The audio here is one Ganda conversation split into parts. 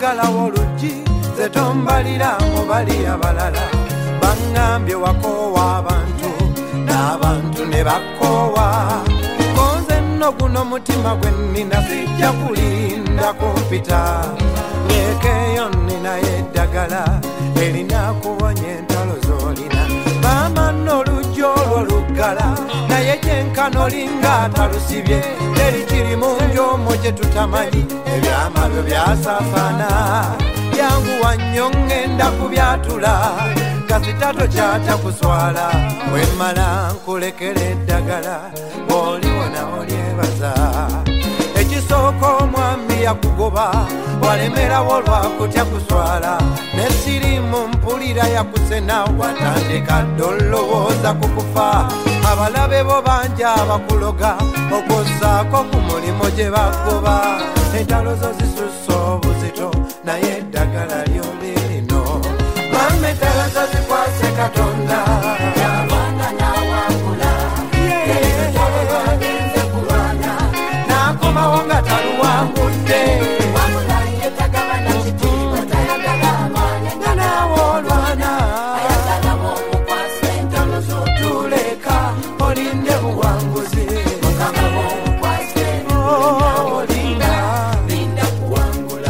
sigalawo olugi zetombalira mu bali abalala bangambye wakoowa abantu n'abantu ne bakoowa konze nno guno mutima gwe nnina sijja kulinda kumpita nyekeeyo nninayo eddagala erina kuwonya entalo z'olina maama nno olugi olwo luggala naye gyenkano olinga atalusibye terikiri mu njomo gye tutamanyi ebyama byo byasaasaana yanguwa nnyo ŋŋenda kubyatula kasita tokyata kuswala wemmala nkulekera eddagala bw'oliwona olyebaza ekisooka omwami yakugoba walemerawo lwakutya kuswala nesirimu mpulira yakusena watandika ddolowooza kukufa abalabe bo banja abakuloga okwosaako ku mulimo gye bagoba entalo zo zisusa obuzito naye eddagala lyo lirino mama entalo zo zikwase Katonda yabanga nawangula agenze kulwana nakomawo nga taluwangudde wabula ye tagabana kitiibwa tayagala amaanyi nga naawe olwana ayagala bw'omukwasa entalo zo tuleka olinde buwanguzi mukama bw'omukwase linda kuwangula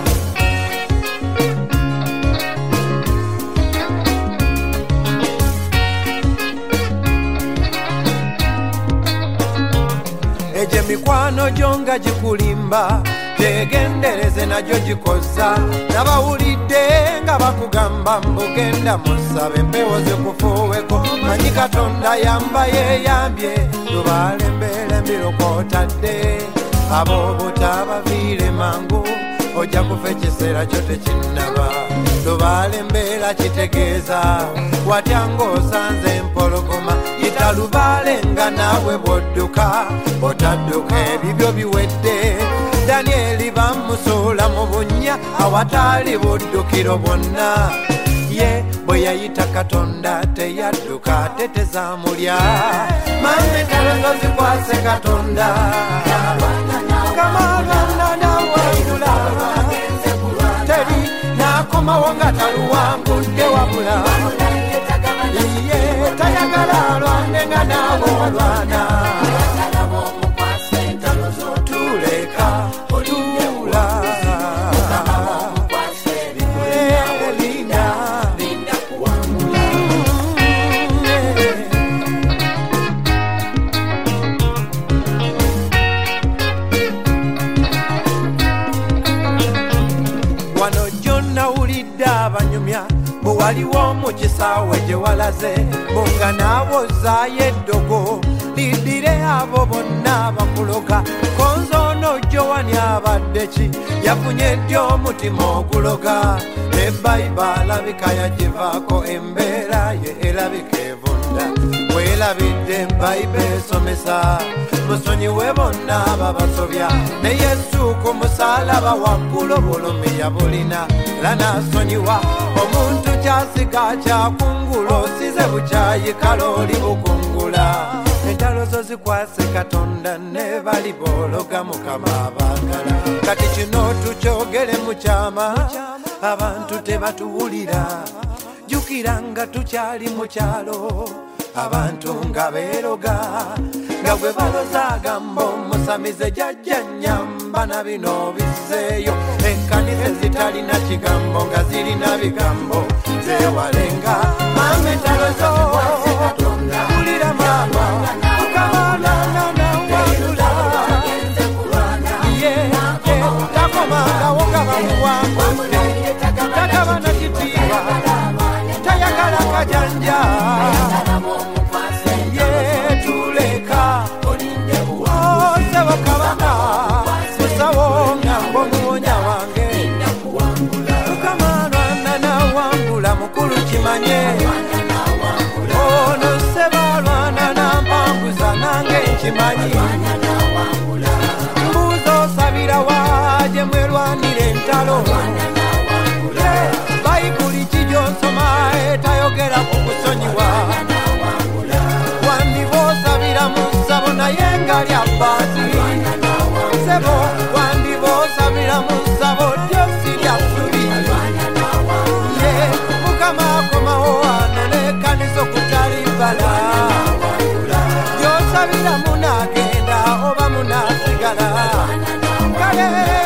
eje mikwano gyo gikulimba tegendereze najyo gikoza nabawulidde nga bakugamba mbugenda musabe empewo zikufuuweko manyi Katonda yamba yeyambye lubaale embeera embirokotadde ab'obutabaviire mangu ojja kufa ekiseera kyo tekinnaba lubaale embeera kitegeeza watya ng'osanze empologoma yita lubaale nga naawe bw'odduka otadduka ebibyo biwedde Danieli bamusuula mu bunnya awataali buddukiro bwonna ye bwe yayita Katonda teyadduka tetezamulya mama entalo zo zikwase Katonda kamalwana nawangula teri nakomawo nga taluwangudde wabula ye tayagala alwane nga naawe olwana tuleka otula linda kuwangula wano gyonna wulidde abanyumya bwe waliwo mu kisaawe gye walaze bunga naabozaayo eddogo lidire abo bonna bakuloga konzono gyowani abadde ki yafunye ddi omutima oguloga ne Bayibuli alabika yagivaako embeera ye erabika evunda weerabidde Bayibuli esomesa musonyiwe bonna babasobya ne Yesu ku musaalaba waggulu obulumi yabulina era n'asonyiwa omuntu kyasiga kyakungula osize bukyayikala oli bukungula entalo zo zikwase Katonda ne bali boologa Mukama abaagala kati kino tukyogere mu kyama abantu tebatuwulira jjukira nga tukyali mu kyalo abantu nga beeroga nga gwe baloza agamba omusamize jjajja nnyamba na bino bizzeeyo ekkanisa zitalina kigambo nga zirina bigambo zeewalenga mama entalo zo wulira mama takomangawo nga bamuwangudde takabana kitiibwa tayagala kajanja tuleka osebo kabaka musawo nga mbomuwonya wange mukama lwana nawangula mukulu kimanye ono seba lwana nampanguza nange nkimanyi mbuuza osabira waje mwerwanira entalo Bayibuli kijosoma etayogera ku kusonyiwa wandiba osabira mu ssabo naye nga lya bbaati sebo wandiba osabira mu ssabo lyo si lya yeah.